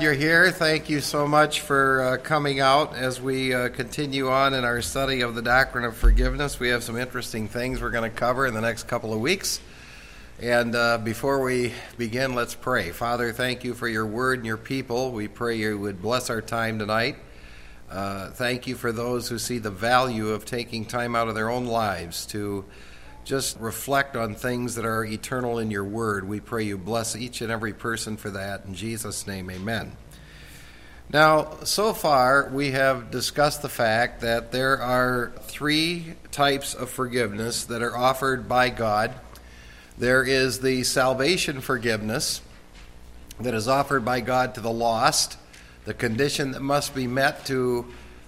You're here. Thank you so much for coming out as we continue on in our study of the doctrine of forgiveness. We have some interesting things we're going to cover in the next couple of weeks. And before we begin, let's pray. Father, thank you for your word and your people. We pray you would bless our time tonight. Thank you for those who see the value of taking time out of their own lives to just reflect on things that are eternal in your word. We pray you bless each and every person for that. In Jesus' name, amen. Now, so far, we have discussed the fact that there are three types of forgiveness that are offered by God. There is the salvation forgiveness that is offered by God to the lost. The condition that must be met to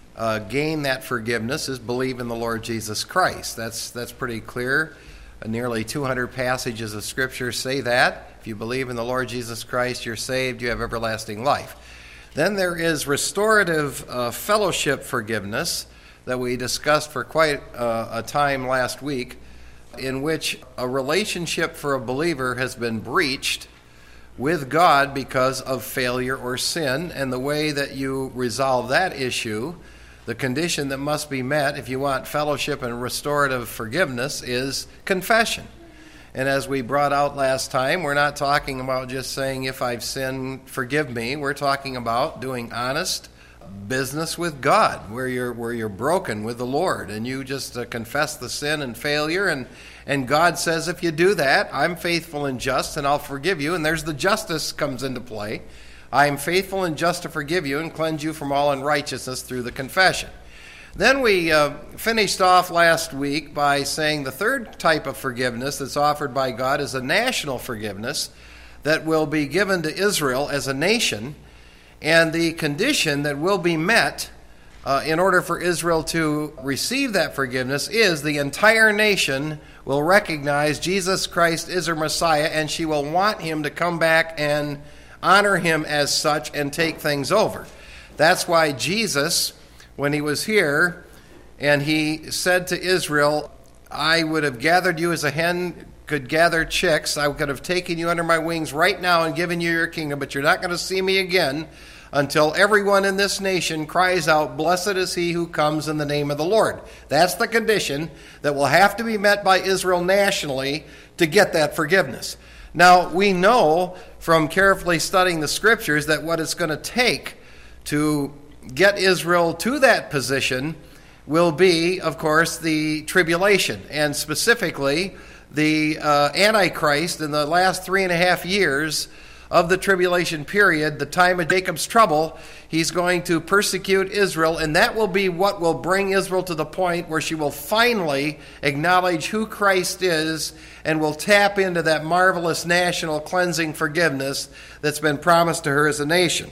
gain that forgiveness is believe in the Lord Jesus Christ. That's pretty clear. Nearly 200 passages of Scripture say that. If you believe in the Lord Jesus Christ, you're saved, you have everlasting life. Then there is restorative fellowship forgiveness that we discussed for quite a time last week, in which a relationship for a believer has been breached with God because of failure or sin, and the way that you resolve that issue, the condition that must be met if you want fellowship and restorative forgiveness, is confession. And as we brought out last time, we're not talking about just saying, if I've sinned, forgive me. We're talking about doing honest business with God, where you're broken with the Lord, and you just confess the sin and failure, and God says, if you do that, I'm faithful and just, and I'll forgive you. And there's the justice comes into play. I am faithful and just to forgive you and cleanse you from all unrighteousness through the confession. Then we finished off last week by saying the third type of forgiveness that's offered by God is a national forgiveness that will be given to Israel as a nation, and the condition that will be met in order for Israel to receive that forgiveness is the entire nation will recognize Jesus Christ is her Messiah, and she will want him to come back and honor him as such and take things over. That's why Jesus, when he was here, and he said to Israel, I would have gathered you as a hen could gather chicks. I could have taken you under my wings right now and given you your kingdom, but you're not going to see me again until everyone in this nation cries out, blessed is he who comes in the name of the Lord. That's the condition that will have to be met by Israel nationally to get that forgiveness. Now, we know from carefully studying the Scriptures that what it's going to take to get Israel to that position will be, of course, the tribulation, and specifically the Antichrist in the last 3.5 years of the tribulation period, the time of Jacob's trouble. He's going to persecute Israel, and that will be what will bring Israel to the point where she will finally acknowledge who Christ is and will tap into that marvelous national cleansing forgiveness that's been promised to her as a nation.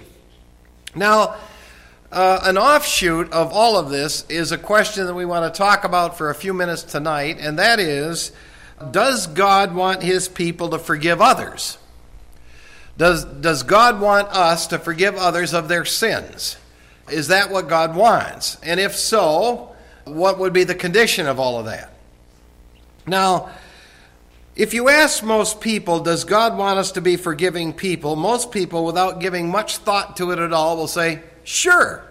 Now, an offshoot of all of this is a question that we want to talk about for a few minutes tonight, and that is, does God want his people to forgive others? Does God want us to forgive others of their sins? Is that what God wants? And if so, what would be the condition of all of that? Now, if you ask most people, does God want us to be forgiving people? Most people, without giving much thought to it at all, will say, sure,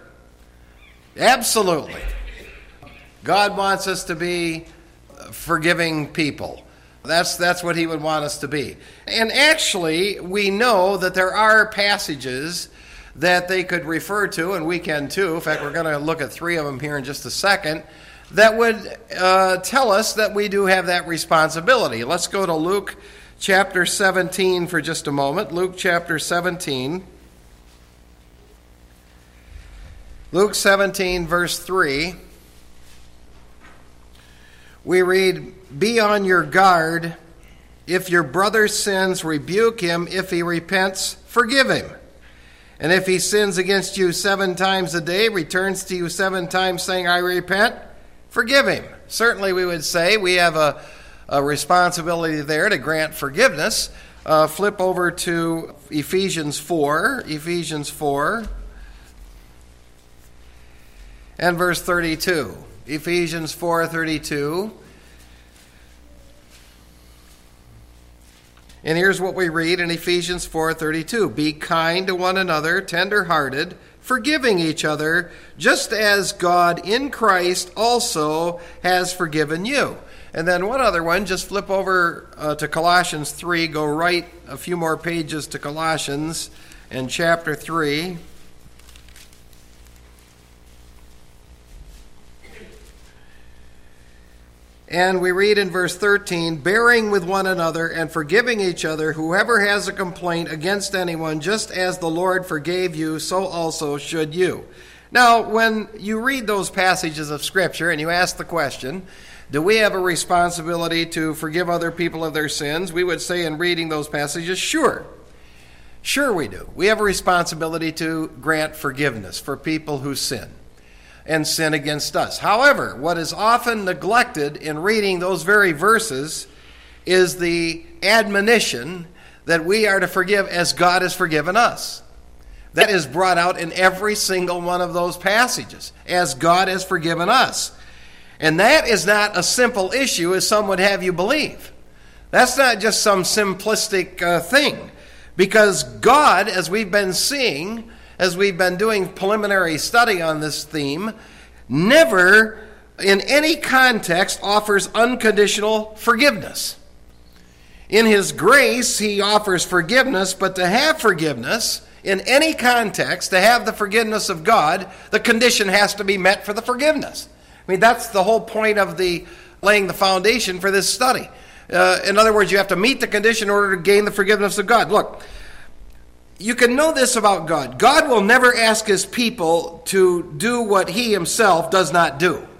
absolutely. God wants us to be forgiving people. That's what he would want us to be. And actually, we know that there are passages that they could refer to, and we can too. In fact, we're going to look at 3 of them here in just a second, that would tell us that we do have that responsibility. Let's go to Luke chapter 17 for just a moment. Luke chapter 17. Luke 17, verse 3. We read, be on your guard. If your brother sins, rebuke him. If he repents, forgive him. And if he sins against you 7 times a day, returns to you 7 times saying, I repent, forgive him. Certainly we would say we have a responsibility there to grant forgiveness. Flip over to Ephesians 4. Ephesians 4 and verse 32. Ephesians 4:32. And here's what we read in Ephesians 4:32. Be kind to one another, tender-hearted, forgiving each other, just as God in Christ also has forgiven you. And then one other one, just flip over to Colossians 3, go right a few more pages to Colossians and chapter 3. And we read in verse 13, bearing with one another and forgiving each other, whoever has a complaint against anyone, just as the Lord forgave you, so also should you. Now, when you read those passages of Scripture and you ask the question, do we have a responsibility to forgive other people of their sins? We would say in reading those passages, sure. Sure we do. We have a responsibility to grant forgiveness for people who sin and sin against us. However, what is often neglected in reading those very verses is the admonition that we are to forgive as God has forgiven us. That is brought out in every single one of those passages, as God has forgiven us. And that is not a simple issue as some would have you believe. That's not just some simplistic thing. Because God, as we've been seeing, as we've been doing preliminary study on this theme, never in any context offers unconditional forgiveness. In His grace, He offers forgiveness, but to have forgiveness in any context, to have the forgiveness of God, the condition has to be met for the forgiveness. I mean, that's the whole point of the laying the foundation for this study. In other words, you have to meet the condition in order to gain the forgiveness of God. Look, you can know this about God. God will never ask His people to do what He Himself does not do. In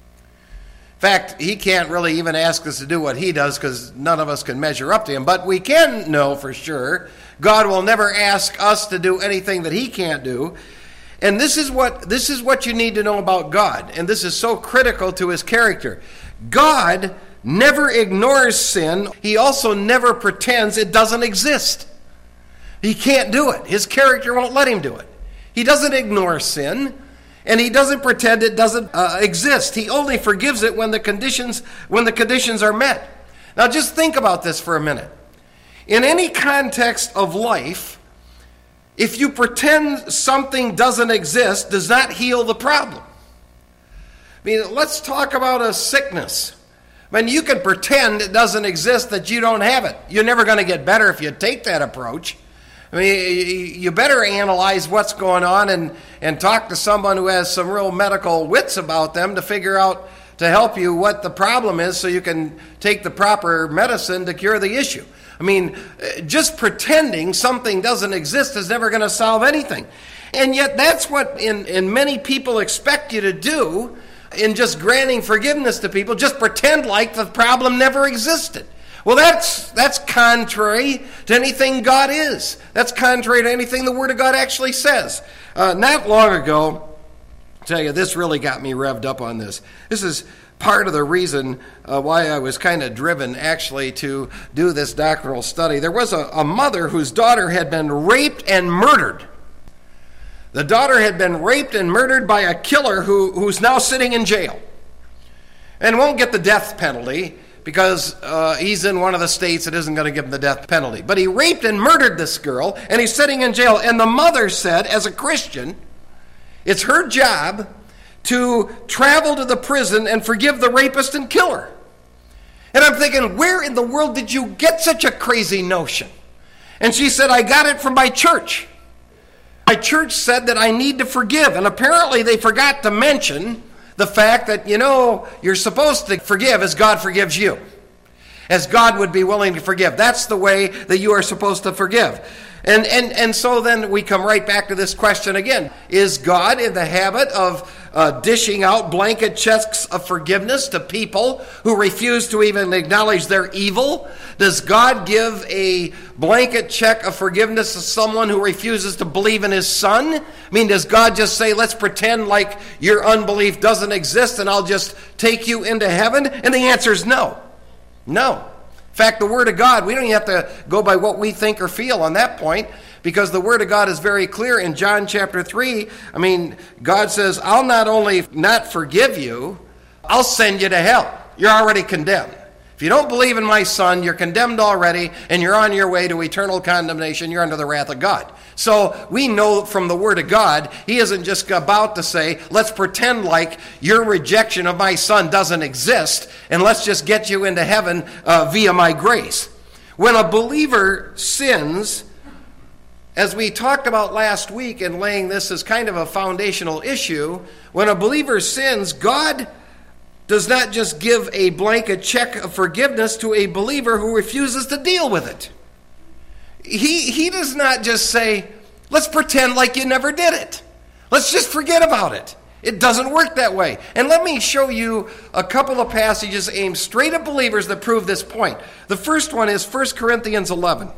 fact, He can't really even ask us to do what He does because none of us can measure up to Him. But we can know for sure God will never ask us to do anything that He can't do. And this is what you need to know about God. And this is so critical to His character. God never ignores sin. He also never pretends it doesn't exist. He can't do it. His character won't let Him do it. He doesn't ignore sin, and He doesn't pretend it doesn't exist. He only forgives it when the conditions are met. Now just think about this for a minute. In any context of life, if you pretend something doesn't exist, does not heal the problem. I mean, let's talk about a sickness. I mean, you can pretend it doesn't exist, that you don't have it. You're never going to get better if you take that approach. I mean, you better analyze what's going on and talk to someone who has some real medical wits about them to figure out, to help you, what the problem is so you can take the proper medicine to cure the issue. I mean, just pretending something doesn't exist is never going to solve anything. And yet that's what in many people expect you to do in just granting forgiveness to people, just pretend like the problem never existed. Well, that's contrary to anything God is. That's contrary to anything the Word of God actually says. Not long ago, I'll tell you, this really got me revved up on this. This is part of the reason why I was kind of driven actually to do this doctrinal study. There was a mother whose daughter had been raped and murdered. The daughter had been raped and murdered by a killer who's now sitting in jail and won't get the death penalty because he's in one of the states that isn't going to give him the death penalty. But he raped and murdered this girl, and he's sitting in jail. And the mother said, as a Christian, it's her job to travel to the prison and forgive the rapist and killer. And I'm thinking, where in the world did you get such a crazy notion? And she said, I got it from my church. My church said that I need to forgive. And apparently they forgot to mention the fact that, you're supposed to forgive as God forgives you. As God would be willing to forgive. That's the way that you are supposed to forgive. And so then we come right back to this question again. Is God in the habit of dishing out blanket checks of forgiveness to people who refuse to even acknowledge their evil? Does God give a blanket check of forgiveness to someone who refuses to believe in His Son? I mean, does God just say, let's pretend like your unbelief doesn't exist and I'll just take you into heaven? And the answer is no. No. In fact, the Word of God, we don't even have to go by what we think or feel on that point, because the Word of God is very clear in John chapter 3. I mean, God says, I'll not only not forgive you, I'll send you to hell. You're already condemned. If you don't believe in my Son, you're condemned already, and you're on your way to eternal condemnation. You're under the wrath of God. So we know from the Word of God, he isn't just about to say, let's pretend like your rejection of my Son doesn't exist, and let's just get you into heaven via my grace. When a believer sins, as we talked about last week in laying this as kind of a foundational issue, when a believer sins, God does not just give a blanket check of forgiveness to a believer who refuses to deal with it. He does not just say, let's pretend like you never did it. Let's just forget about it. It doesn't work that way. And let me show you a couple of passages aimed straight at believers that prove this point. The first one is 1 Corinthians 11.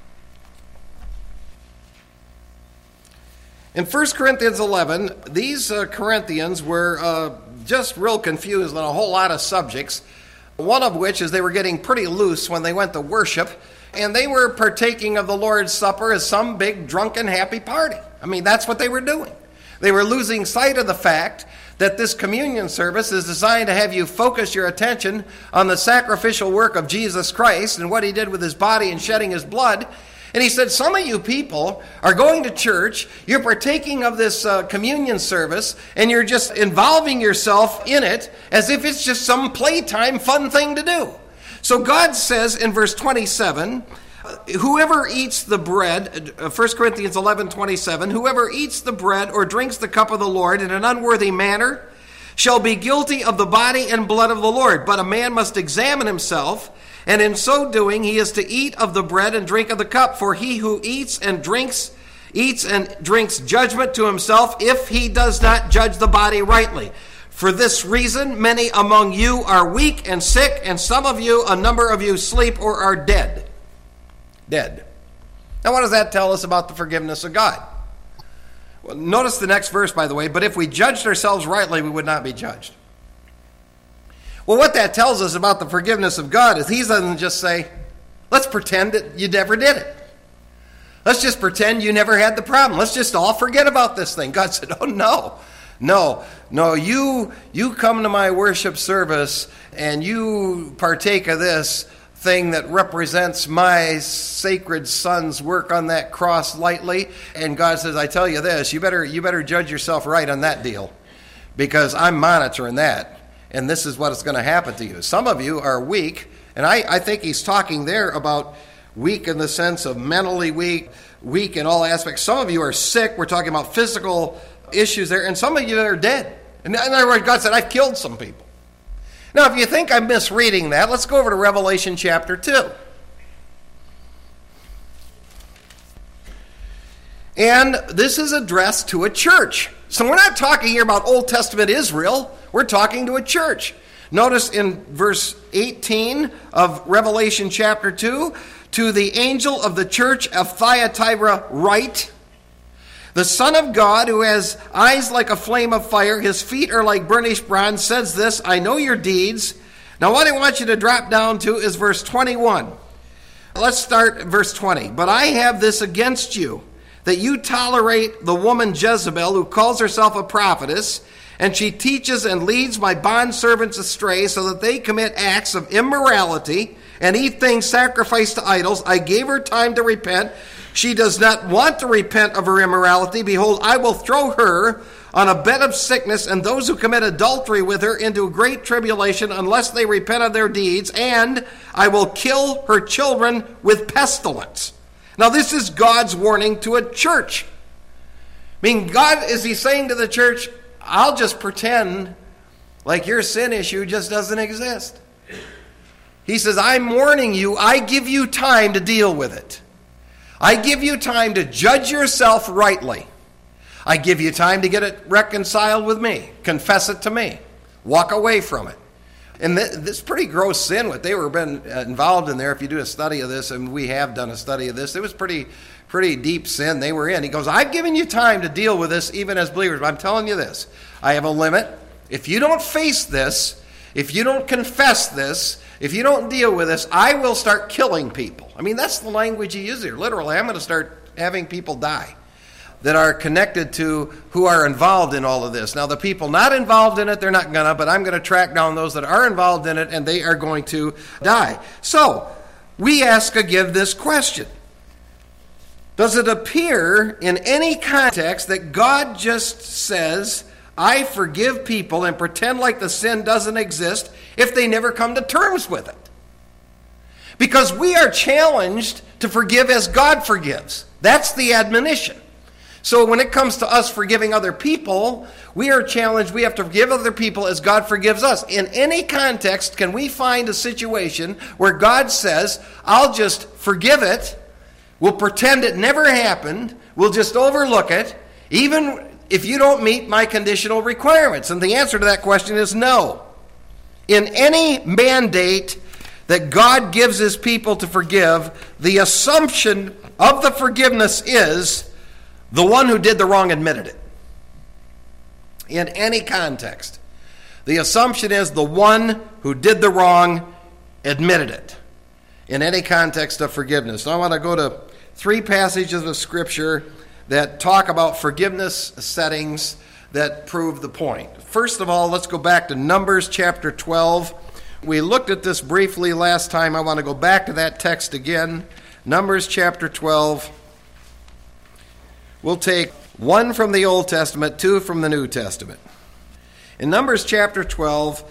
In 1 Corinthians 11, these Corinthians were just real confused on a whole lot of subjects, one of which is they were getting pretty loose when they went to worship, and they were partaking of the Lord's Supper as some big drunken happy party. I mean, that's what they were doing. They were losing sight of the fact that this communion service is designed to have you focus your attention on the sacrificial work of Jesus Christ and what he did with his body and shedding his blood. And he said, some of you people are going to church, you're partaking of this communion service, and you're just involving yourself in it as if it's just some playtime fun thing to do. So God says in verse 27, whoever eats the bread, 1 Corinthians 11:27, whoever eats the bread or drinks the cup of the Lord in an unworthy manner shall be guilty of the body and blood of the Lord. But a man must examine himself, and in so doing he is to eat of the bread and drink of the cup. For he who eats and drinks judgment to himself if he does not judge the body rightly. For this reason, many among you are weak and sick, and some of you, a number of you, sleep or are dead. Dead. Now, what does that tell us about the forgiveness of God? Well, notice the next verse, by the way. But if we judged ourselves rightly, we would not be judged. Well, what that tells us about the forgiveness of God is he doesn't just say, let's pretend that you never did it. Let's just pretend you never had the problem. Let's just all forget about this thing. God said, oh, no, you come to my worship service and you partake of this thing that represents my sacred Son's work on that cross lightly. And God says, I tell you this, you better judge yourself right on that deal, because I'm monitoring that. And this is what is going to happen to you. Some of you are weak, and I think he's talking there about weak in the sense of mentally weak in all aspects. Some of you are sick. We're talking about physical issues there. And some of you are dead. In other words, God said, I've killed some people. Now, if you think I'm misreading that, let's go over to Revelation chapter 2. And this is addressed to a church. So we're not talking here about Old Testament Israel. We're talking to a church. Notice in verse 18 of Revelation chapter 2, to the angel of the church of Thyatira write, the Son of God, who has eyes like a flame of fire, his feet are like burnished bronze, says this, I know your deeds. Now what I want you to drop down to is verse 21. Let's start at verse 20. But I have this against you, that you tolerate the woman Jezebel, who calls herself a prophetess, and she teaches and leads my bondservants astray, so that they commit acts of immorality and eat things sacrificed to idols. I gave her time to repent. She does not want to repent of her immorality. Behold, I will throw her on a bed of sickness, and those who commit adultery with her into great tribulation, unless they repent of their deeds, and I will kill her children with pestilence. Now, this is God's warning to a church. I mean, God, is he saying to the church, I'll just pretend like your sin issue just doesn't exist. He says, I'm warning you. I give you time to deal with it. I give you time to judge yourself rightly. I give you time to get it reconciled with me. Confess it to me. Walk away from it. And this pretty gross sin, what they were been involved in there, if you do a study of this, and we have done a study of this, it was pretty deep sin they were in. He goes, I've given you time to deal with this even as believers, but I'm telling you this, I have a limit. If you don't face this, if you don't confess this, if you don't deal with this, I will start killing people. I mean, that's the language he uses here. Literally, I'm going to start having people die. that are connected to who are involved in all of this. Now, the people not involved in it, they're not going to, but I'm going to track down those that are involved in it, and they are going to die. So, we ask again this question. Does it appear in any context that God just says, I forgive people and pretend like the sin doesn't exist if they never come to terms with it? Because we are challenged to forgive as God forgives. That's the admonition. So when it comes to us forgiving other people, we are challenged, we have to forgive other people as God forgives us. In any context, can we find a situation where God says, I'll just forgive it, we'll pretend it never happened, we'll just overlook it, even if you don't meet my conditional requirements? And the answer to that question is no. In any mandate that God gives his people to forgive, the assumption of the forgiveness is the one who did the wrong admitted it. In any context, the assumption is the one who did the wrong admitted it. In any context of forgiveness. Now I want to go to 3 passages of Scripture that talk about forgiveness settings that prove the point. First of all, let's go back to Numbers chapter 12. We looked at this briefly last time. I want to go back to that text again. Numbers chapter 12. We'll take 1 from the Old Testament, 2 from the New Testament. In Numbers chapter 12,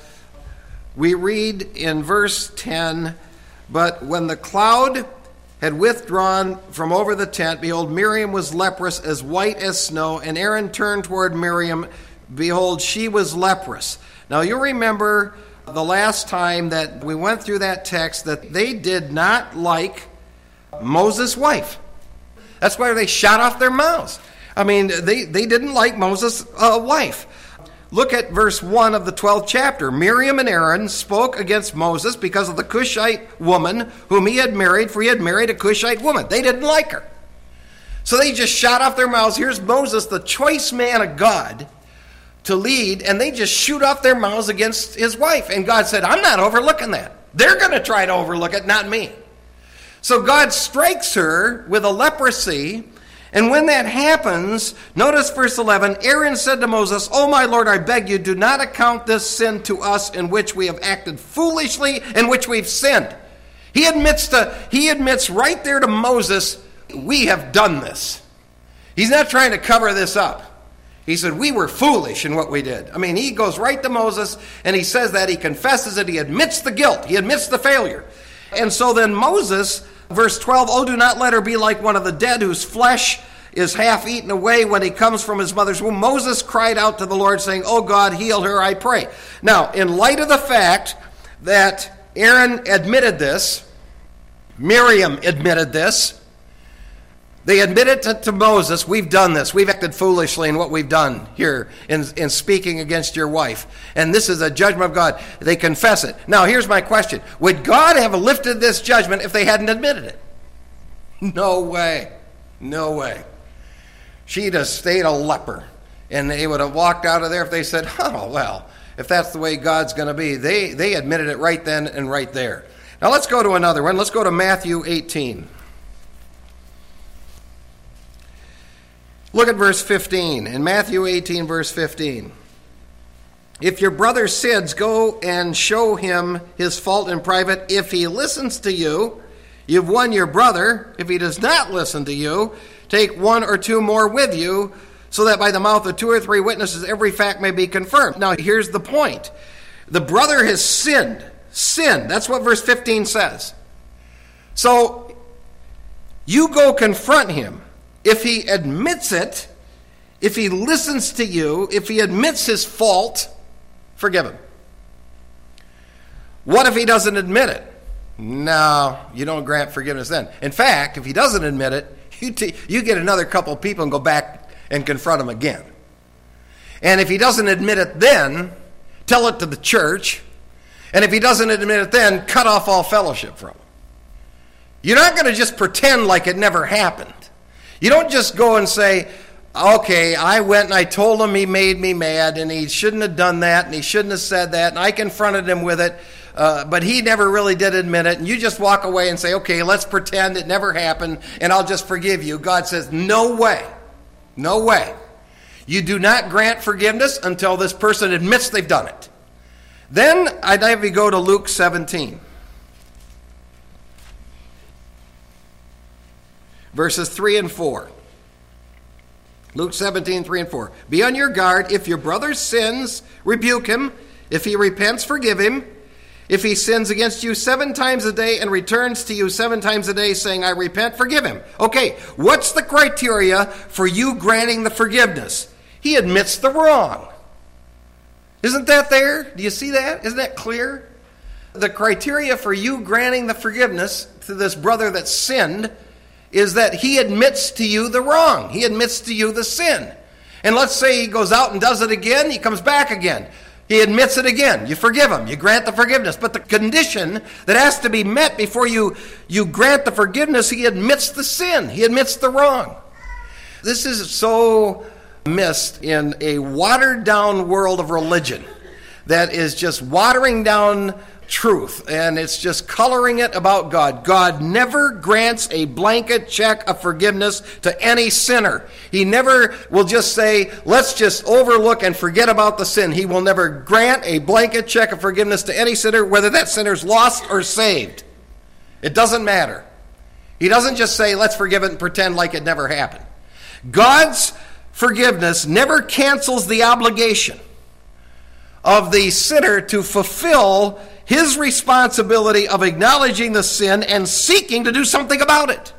we read in verse 10, But when the cloud had withdrawn from over the tent, behold, Miriam was leprous, as white as snow, and Aaron turned toward Miriam, behold, she was leprous. Now you remember the last time that we went through that text that they did not like Moses' wife. That's why they shot off their mouths. I mean, they didn't like Moses' wife. Look at verse 1 of the 12th chapter. Miriam and Aaron spoke against Moses because of the Cushite woman whom he had married, for he had married a Cushite woman. They didn't like her. So they just shot off their mouths. Here's Moses, the choice man of God, to lead, and they just shoot off their mouths against his wife. And God said, I'm not overlooking that. They're going to try to overlook it, not me. So God strikes her with a leprosy, and when that happens, notice verse 11, Aaron said to Moses, O my Lord, I beg you, do not account this sin to us in which we have acted foolishly, in which we've sinned. He admits right there to Moses, we have done this. He's not trying to cover this up. He said, we were foolish in what we did. I mean, he goes right to Moses, and he says that, he confesses it, he admits the guilt, he admits the failure. And so then Moses, verse 12, oh, do not let her be like one of the dead whose flesh is half eaten away when he comes from his mother's womb. Moses cried out to the Lord, saying, oh God, heal her, I pray. Now, in light of the fact that Aaron admitted this, Miriam admitted this, they admitted to Moses, we've done this. We've acted foolishly in what we've done here in speaking against your wife. And this is a judgment of God. They confess it. Now, here's my question. Would God have lifted this judgment if they hadn't admitted it? No way. No way. She'd have stayed a leper. And they would have walked out of there if they said, oh, well, if that's the way God's going to be. They admitted it right then and right there. Now, let's go to another one. Let's go to Matthew 18. Look at verse 15. In Matthew 18, verse 15. If your brother sins, go and show him his fault in private. If he listens to you, you've won your brother. If he does not listen to you, take 1 or 2 more with you, so that by the mouth of 2 or 3 witnesses every fact may be confirmed. Now, here's the point. The brother has sinned. Sinned. That's what verse 15 says. So, you go confront him. If he admits it, if he listens to you, if he admits his fault, forgive him. What if he doesn't admit it? No, you don't grant forgiveness then. In fact, if he doesn't admit it, you get another couple of people and go back and confront him again. And if he doesn't admit it then, tell it to the church. And if he doesn't admit it then, cut off all fellowship from him. You're not going to just pretend like it never happened. You don't just go and say, okay, I went and I told him he made me mad and he shouldn't have done that and he shouldn't have said that and I confronted him with it, but he never really did admit it. And you just walk away and say, okay, let's pretend it never happened and I'll just forgive you. God says, no way. No way. You do not grant forgiveness until this person admits they've done it. Then I'd have you go to Luke 17. Verses 3 and 4. Luke 17, 3 and 4. Be on your guard. If your brother sins, rebuke him. If he repents, forgive him. If he sins against you 7 times a day and returns to you 7 times a day saying, I repent, forgive him. Okay, what's the criteria for you granting the forgiveness? He admits the wrong. Isn't that there? Do you see that? Isn't that clear? The criteria for you granting the forgiveness to this brother that sinned is that he admits to you the wrong. He admits to you the sin. And let's say he goes out and does it again, he comes back again. He admits it again. You forgive him. You grant the forgiveness. But the condition that has to be met before you grant the forgiveness, he admits the sin. He admits the wrong. This is so missed in a watered-down world of religion that is just watering down truth, and it's just coloring it about God. God never grants a blanket check of forgiveness to any sinner. He never will just say, let's just overlook and forget about the sin. He will never grant a blanket check of forgiveness to any sinner, whether that sinner's lost or saved. It doesn't matter. He doesn't just say, let's forgive it and pretend like it never happened. God's forgiveness never cancels the obligation of the sinner to fulfill his responsibility of acknowledging the sin and seeking to do something about it.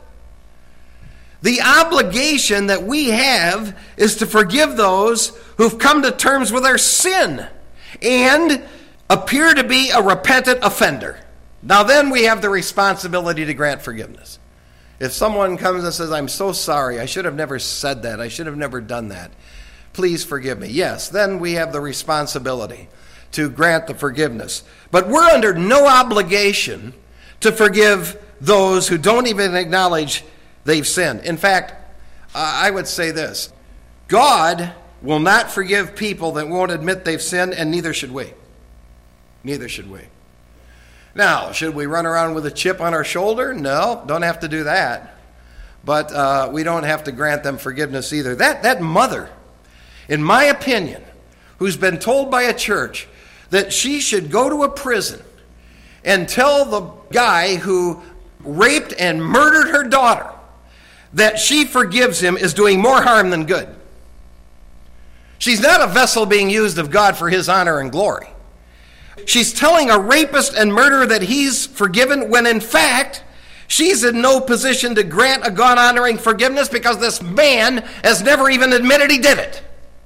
The obligation that we have is to forgive those who've come to terms with their sin and appear to be a repentant offender. Now then we have the responsibility to grant forgiveness. If someone comes and says, I'm so sorry, I should have never said that, I should have never done that, please forgive me. Yes, then we have the responsibility to grant the forgiveness. But we're under no obligation to forgive those who don't even acknowledge they've sinned. In fact, I would say this. God will not forgive people that won't admit they've sinned, and neither should we. Neither should we. Now, should we run around with a chip on our shoulder? No, don't have to do that. But we don't have to grant them forgiveness either. That mother, in my opinion, who's been told by a church that she should go to a prison and tell the guy who raped and murdered her daughter that she forgives him is doing more harm than good. She's not a vessel being used of God for his honor and glory. She's telling a rapist and murderer that he's forgiven when in fact she's in no position to grant a God-honoring forgiveness because this man has never even admitted he did it.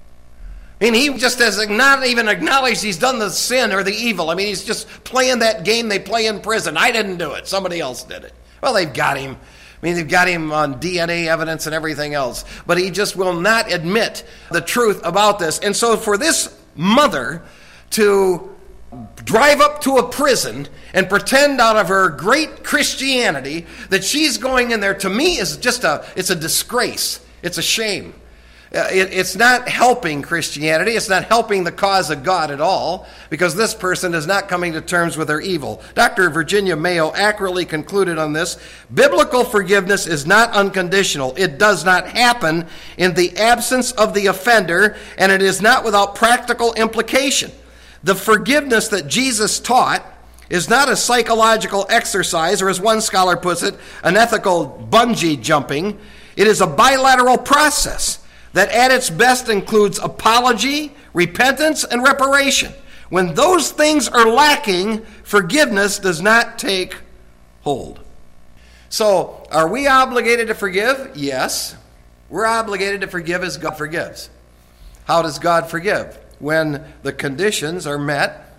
I mean, he just has not even acknowledged he's done the sin or the evil. I mean, he's just playing that game they play in prison. I didn't do it. Somebody else did it. Well, they've got him. I mean, they've got him on DNA evidence and everything else. But he just will not admit the truth about this. And so for this mother to drive up to a prison and pretend out of her great Christianity that she's going in there, to me, is just it's a disgrace. It's a shame. It's not helping Christianity. It's not helping the cause of God at all, because this person is not coming to terms with their evil. Dr. Virginia Mayo accurately concluded on this: biblical forgiveness is not unconditional. It does not happen in the absence of the offender, and it is not without practical implication. The forgiveness that Jesus taught is not a psychological exercise, or as one scholar puts it, an ethical bungee jumping. It is a bilateral process that at its best includes apology, repentance, and reparation. When those things are lacking, forgiveness does not take hold. So, are we obligated to forgive? Yes. We're obligated to forgive as God forgives. How does God forgive? When the conditions are met,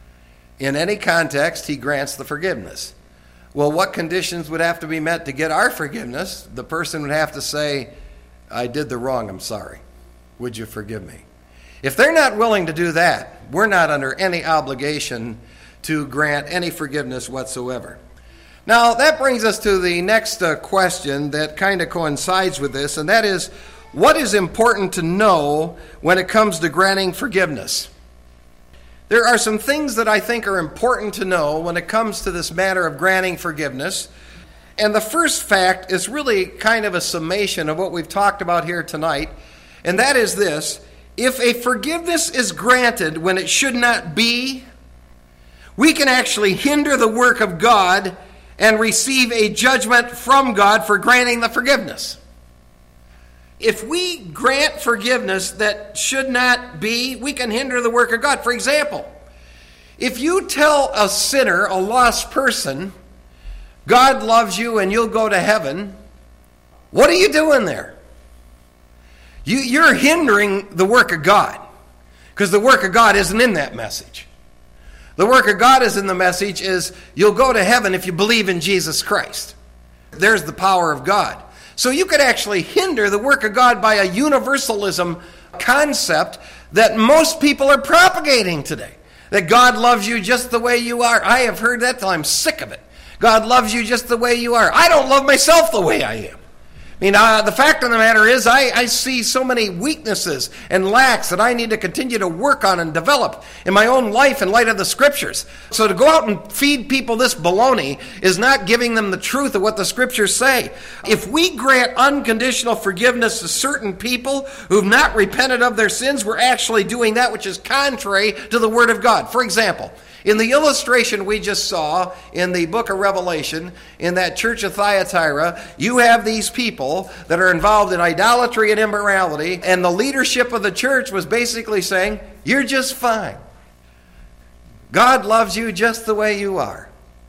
in any context, he grants the forgiveness. Well, what conditions would have to be met to get our forgiveness? The person would have to say, I did the wrong, I'm sorry. Would you forgive me? If they're not willing to do that, we're not under any obligation to grant any forgiveness whatsoever. Now, that brings us to the next question that kind of coincides with this, and that is, what is important to know when it comes to granting forgiveness? There are some things that I think are important to know when it comes to this matter of granting forgiveness. And the first fact is really kind of a summation of what we've talked about here tonight, and that is this: if a forgiveness is granted when it should not be, we can actually hinder the work of God and receive a judgment from God for granting the forgiveness. If we grant forgiveness that should not be, we can hinder the work of God. For example, if you tell a sinner, a lost person, God loves you and you'll go to heaven, what are you doing there? You're hindering the work of God, because the work of God isn't in that message. The work of God is in the message is you'll go to heaven if you believe in Jesus Christ. There's the power of God. So you could actually hinder the work of God by a universalism concept that most people are propagating today. That God loves you just the way you are. I have heard that till I'm sick of it. God loves you just the way you are. I don't love myself the way I am. I mean, the fact of the matter is I see so many weaknesses and lacks that I need to continue to work on and develop in my own life in light of the Scriptures. So to go out and feed people this baloney is not giving them the truth of what the Scriptures say. If we grant unconditional forgiveness to certain people who've not repented of their sins, we're actually doing that which is contrary to the Word of God. For example, in the illustration we just saw in the book of Revelation, in that church of Thyatira, you have these people that are involved in idolatry and immorality, and the leadership of the church was basically saying, you're just fine. God loves you just the way you are.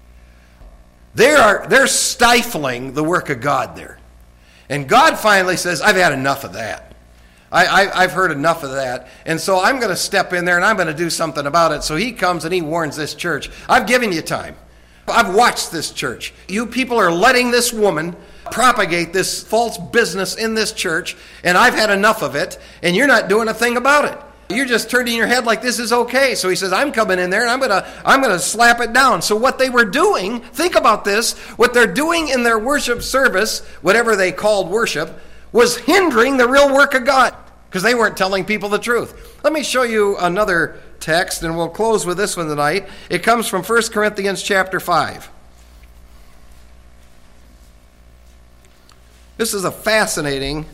They're stifling the work of God there. And God finally says, I've had enough of that. I've heard enough of that, and so I'm going to step in there and I'm going to do something about it. So he comes and he warns this church. I've given you time. I've watched this church. You people are letting this woman propagate this false business in this church, and I've had enough of it, and you're not doing a thing about it. You're just turning your head like this is okay. So he says, I'm coming in there and I'm going to slap it down. So what they were doing, think about this, what they're doing in their worship service, whatever they called worship, was hindering the real work of God, because they weren't telling people the truth. Let me show you another text, and we'll close with this one tonight. It comes from 1 Corinthians chapter 5. This is a fascinating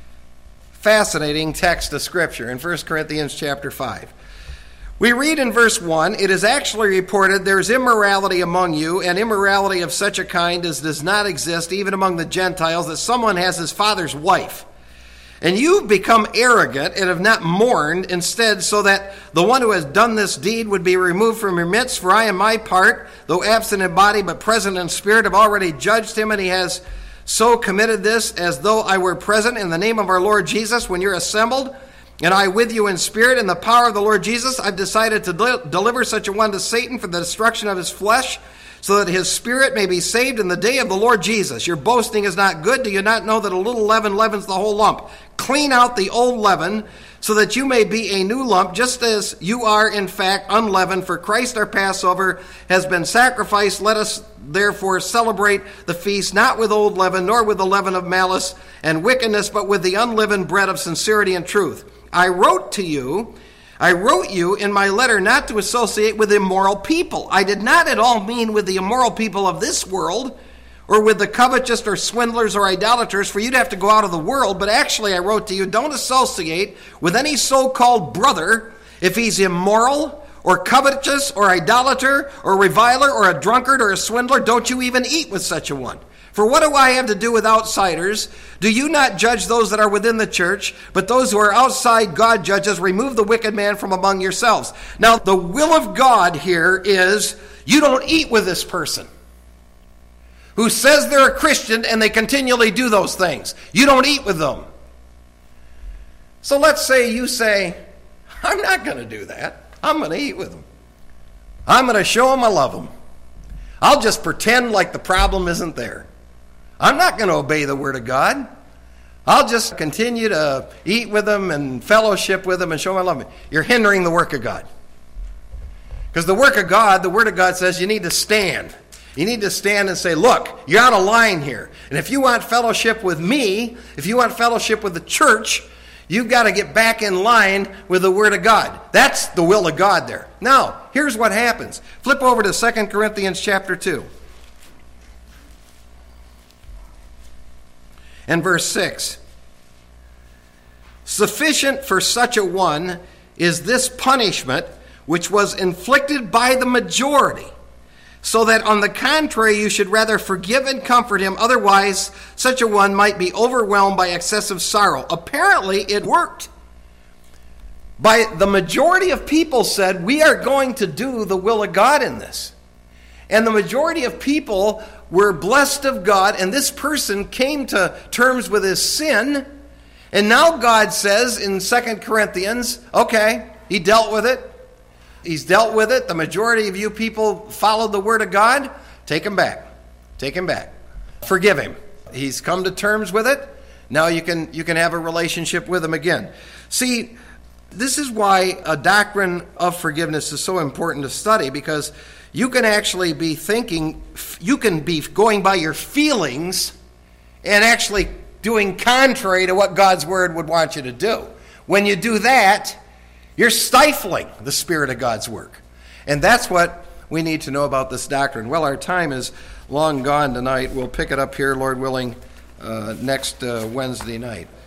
text of Scripture in 1 Corinthians chapter 5. We read in verse 1, it is actually reported there is immorality among you, and immorality of such a kind as does not exist even among the Gentiles, that someone has his father's wife. And you've become arrogant and have not mourned, instead, so that the one who has done this deed would be removed from your midst. For I, in my part, though absent in body but present in spirit, have already judged him, and he has so committed this as though I were present in the name of our Lord Jesus when you're assembled, and I with you in spirit in the power of the Lord Jesus. I've decided to deliver such a one to Satan for the destruction of his flesh, so that his spirit may be saved in the day of the Lord Jesus. Your boasting is not good. Do you not know that a little leaven leavens the whole lump? Clean out the old leaven, so that you may be a new lump, just as you are in fact unleavened. For Christ our Passover has been sacrificed. Let us therefore celebrate the feast, not with old leaven, nor with the leaven of malice and wickedness, but with the unleavened bread of sincerity and truth. I wrote you in my letter not to associate with immoral people. I did not at all mean with the immoral people of this world, or with the covetous or swindlers or idolaters, for you'd have to go out of the world. But actually I wrote to you, don't associate with any so-called brother if he's immoral or covetous or idolater or reviler or a drunkard or a swindler. Don't you even eat with such a one. For what do I have to do with outsiders? Do you not judge those that are within the church? But those who are outside God judges. Remove the wicked man from among yourselves. Now, the will of God here is you don't eat with this person who says they're a Christian and they continually do those things. You don't eat with them. So let's say you say, I'm not going to do that. I'm going to eat with them. I'm going to show them I love them. I'll just pretend like the problem isn't there. I'm not going to obey the Word of God. I'll just continue to eat with them and fellowship with them and show them I love them. You're hindering the work of God. Because the work of God, the Word of God says you need to stand. You need to stand and say, look, you're out of line here. And if you want fellowship with me, if you want fellowship with the church, you've got to get back in line with the Word of God. That's the will of God there. Now, here's what happens. Flip over to 2 Corinthians chapter 2. And verse 6. Sufficient for such a one is this punishment which was inflicted by the majority, so that on the contrary you should rather forgive and comfort him, otherwise such a one might be overwhelmed by excessive sorrow. Apparently it worked. By the majority of people said, we are going to do the will of God in this. And the majority of people were blessed of God, and this person came to terms with his sin. And now God says in 2 Corinthians, okay, he dealt with it. He's dealt with it. The majority of you people followed the word of God. Take him back. Take him back. Forgive him. He's come to terms with it. Now you can have a relationship with him again. See, this is why a doctrine of forgiveness is so important to study, because you can actually be thinking, you can be going by your feelings and actually doing contrary to what God's word would want you to do. When you do that, you're stifling the Spirit of God's work. And that's what we need to know about this doctrine. Well, our time is long gone tonight. We'll pick it up here, Lord willing, next Wednesday night.